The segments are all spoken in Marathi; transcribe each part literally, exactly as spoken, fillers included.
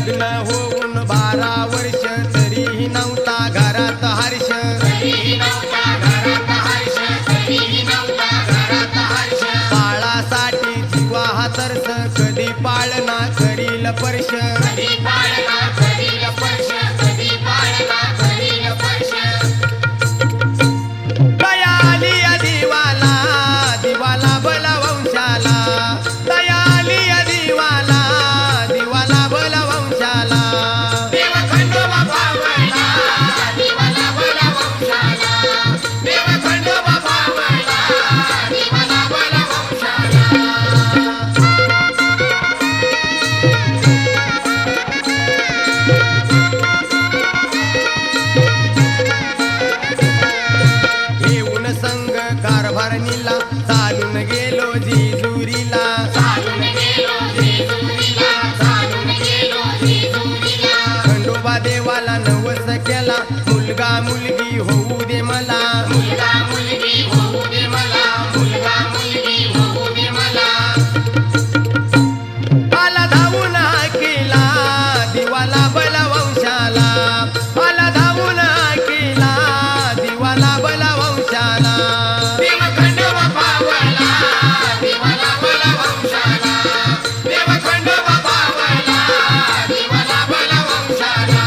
लग्न होऊन बारा वर्ष तरीही नव्हता घरात हर्ष बाळासाठी जीवा हा तरस कधी पाळना करील पर्श दया आली या दिवाला दिवाला बलवंशाला दया आली या दिवाला दिवाला बलवंशाला देव खंडोबा पावला दिवाला बलवंशाला देव खंडोबा पावला दिवाला बलवंशाला येऊन संग कारभार निला चालून गेलो जेजुरीला चालून गेलो जेजुरीला चालून गेलो जेजुरीला खंडोबा देवाला नवस केला मुलगा मुलगी होऊ दे मला मुलगा मुलगी होऊ दे मला मुलगा मुलगी होऊ दे मला आला धावून केला दिवाला बलवंशाला आला धावून केला दिवाला बलवंशाला देव खंडोबा पावला दिवाला बलवंशाला देव खंडोबा पावला दिवाला बलवंशाला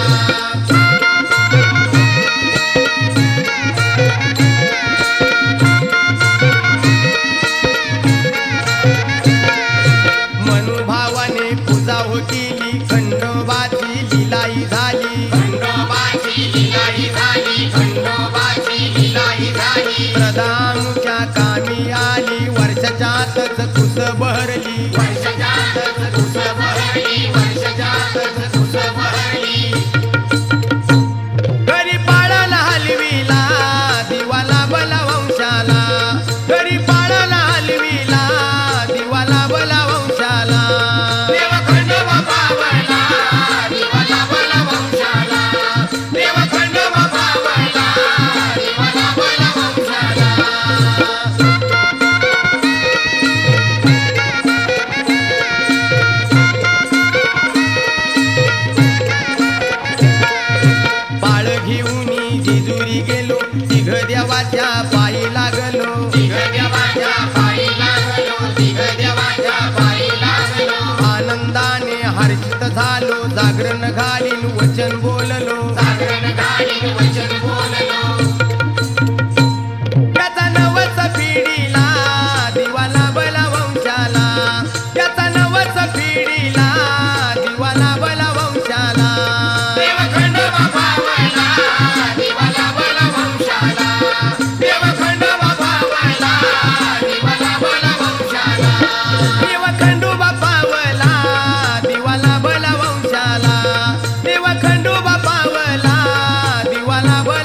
मनुभावाने पूजा हो केली खंडोबाची लीलाई झाली खंडोबाची लीलाई झाली खंडोबाची लीलाई झाली प्रधानच्या कामी आली वर्षाच्यातच कुस बहरली वर्षाच्यातच कुस बहरली वर्षाच्यातच कुस बहरली घरी पाळाला हलवीला दिवाला बलवंशाला घरी पाळाला हलवीला दिवाला बलवंशाला देव खंडोबा पावला दिवाला बलवंशाला देव खंडोबा पावला दिवाला बलवंशाला बाळ घेऊनी जेजुरी गेलो तिघ देवाच्या पायी लागलो तिघ देवाच्या पायी लागलो तिघ देवाच्या पायी लागलो आनंदाने हर्षित झालो जागरण घालीन वचन बोललो जागरण घालीन वचन बोललो त्याचा नवस पिढीला दिवाला बलवंशाला त्याचा नवस पिढीला दिवाला बलवंशाला देव खंडोबा पावला दिवाला बलवंशाला देव खंडोबा पावला दिवाला बलवंशाला देव खंडोबा पावला दिवाला बलवंशाला देव खंडोबा पावला दिवाला बल